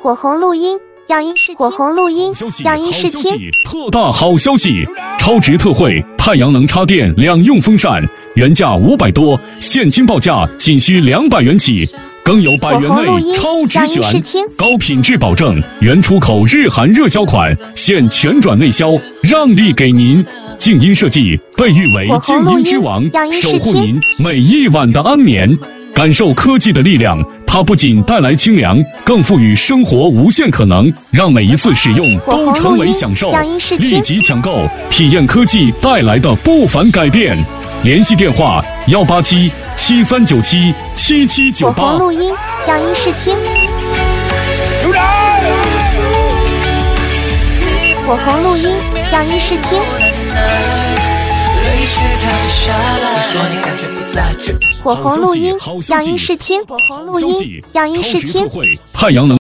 火红录音养音视听， 特大好消息！超值特惠，太阳能插电两用风扇，原价500多，现金报价仅需200元起，更有100元内超值选，高品质保证，原出口日韩热销款，现全转内销，让利给您。静音设计被誉为静音之王，守护您每一晚的安眠。感受科技的力量，它不仅带来清凉，更赋予生活无限可能，让每一次使用都成为享受。立即抢购，体验科技带来的不凡改变。联系电话187-7397-7798。 火红录音养音视听，火红录音养音视听。火红录音养音视听，火红录音养音视听。 太阳能。